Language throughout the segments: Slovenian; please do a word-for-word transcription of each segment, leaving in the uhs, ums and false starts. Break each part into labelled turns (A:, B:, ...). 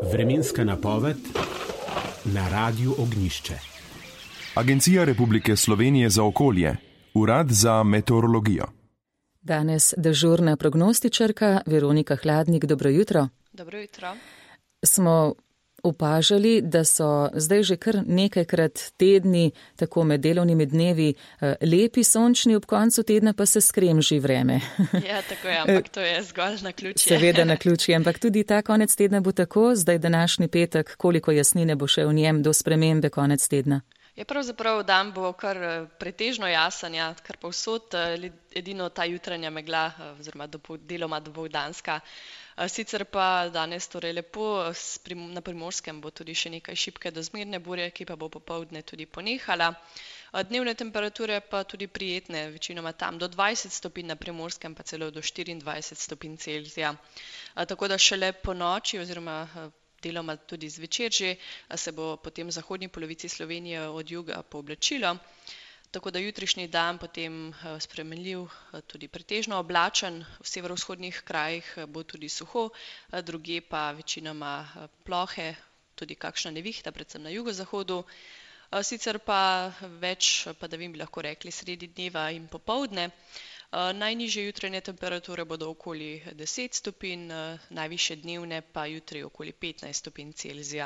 A: Vremenska napoved na Radiu Ognjišče.
B: Agencija Republike Slovenije za okolje, Urad za meteorologijo.
C: Danes dežurna prognostičarka Veronika Hladnik, dobro jutro.
D: Dobro jutro.
C: Smo opažali, da so zdaj že kar nekajkrat tedni, tako med delovnimi dnevi, lepi, sončni, ob koncu tedna pa se skremži vreme.
D: Ja, tako je, ampak to je zgolj naključje.
C: Seveda naključje, ampak tudi ta konec tedna bo tako, zdaj današnji petek, koliko jasnine bo še v njem do spremembe konec tedna.
D: Je pravzaprav dan bo kar pretežno jasen, ja, kar povsod, edino ta jutranja megla, oziroma deloma dopoldanska. Sicer pa danes torej lepo, na Primorskem bo tudi še nekaj šibke do zmerne burje, ki pa bo popoldne tudi ponehala. Dnevne temperature pa tudi prijetne, večinoma tam do dvajset stopinj na Primorskem, pa celo do štiriindvajset stopinj Celzija. Tako da šele po noči oziroma deloma tudi zvečer že se bo potem v zahodni polovici Slovenije od juga pooblačilo. Tako da jutrišnji dan potem spremenljiv, tudi pretežno oblačen, v severovzhodnih krajih bo tudi suho, drugje pa večinoma plohe, tudi kakšna nevihta, predvsem na jugozahodu. Sicer pa več padavin bi lahko rekli sredi dneva in popoldne. Najnižje jutranje temperature bodo okoli deset stopinj, najvišje dnevne pa jutri okoli petnajst stopinj Celzija.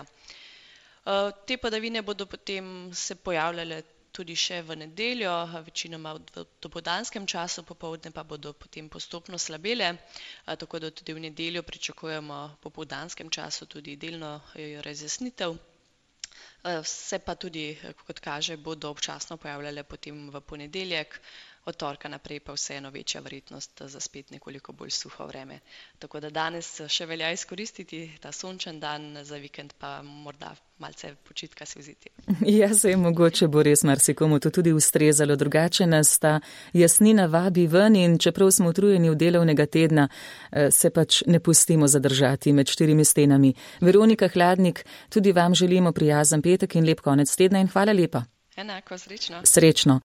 D: Te padavine bodo potem se pojavljale tudi še v nedeljo, večinoma v dopoldanskem času, popoldne pa bodo potem postopno slabele, tako da tudi v nedeljo pričakujemo v popoldanskem času tudi delno razjasnitev. Se pa tudi, kot kaže, bodo občasno pojavljale potem v ponedeljek, od torka naprej pa vseeno večja verjetnost za spet nekoliko bolj suho vreme. Tako da danes še velja izkoristiti ta sončen dan, za vikend pa morda malce počitka si vzeti.
C: Ja, se je mogoče bo res marsikomu to tudi ustrezalo, drugače nas ta jasnina vabi ven in čeprav smo utrujeni v delovnega tedna, se pač ne pustimo zadržati med štirimi stenami. Veronika Hladnik, tudi vam želimo prijazen petek in lep konec tedna in hvala lepa.
D: Enako, srečno.
C: Srečno.